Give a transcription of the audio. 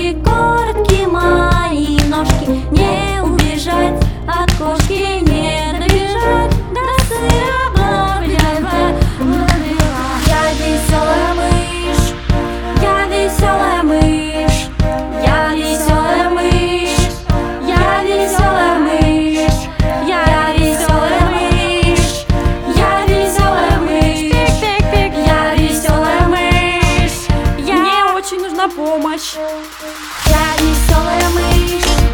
ножки, короткие мои ножки. Не убежать от кошки, не добежать до сыра блабля-бля. Я веселая мышь, я веселая мышь, я веселая мышь, я веселая мышь, я веселая мышь, я веселая мышь, я веселая мышь. Мне очень нужна помощь. Я веселая мышь.